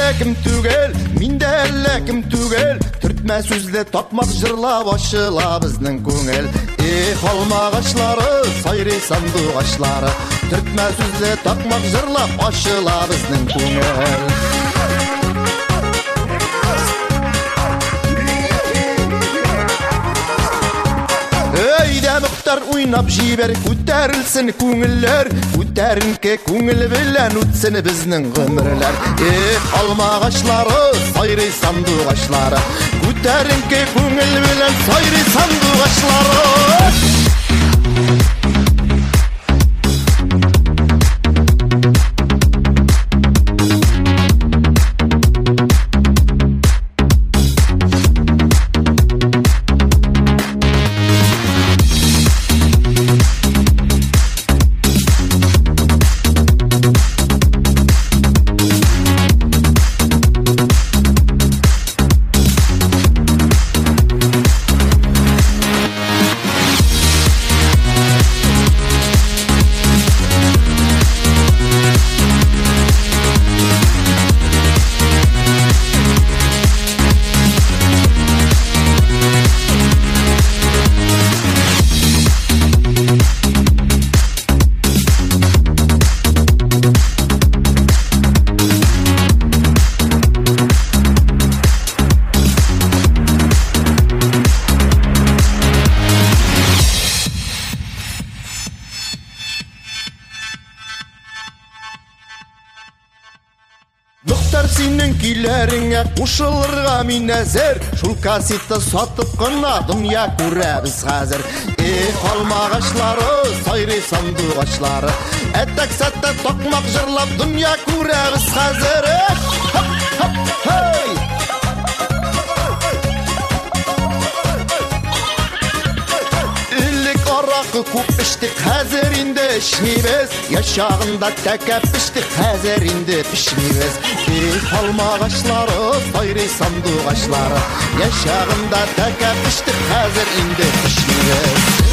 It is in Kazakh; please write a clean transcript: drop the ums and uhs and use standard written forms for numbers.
кім түгел, мен дәлі кім түгел, түртмә сөзді тапмақ жырлап ашыла біздің көңіл. Алма ағашлары, сайрай сандық ашлары, түртмә сөзді тапмақ жырлап ашыла біздің көңіл. Өйдә мұқтар ойнап жибер, көтәрілсін көңіллер, көтәрінке көңіл білән өтсін біздің ғұмырлар. Алма ағашлары, сайрай сандық ашлары, көтәрінке көңіл білән сайрай сандық ашлары. Мұқтар сенің күйлеріңе қошылырға мен әзір, шул кассетті сатып қына дүния көрәбіз қазір. Алма ағашлары, сайрай сандық ашлары, әттәк-сәтті тоқмақ жырлап дүния көрәбіз қазір. Арақы көп іштік, қазір енді ішмейбіз, яшағында тәкәп іштік, қазір енді пішмейбіз. Алма ағашлары, сайрай сандық ашлары, яшағында тәкәп іштік, қазір енді пішмейбіз.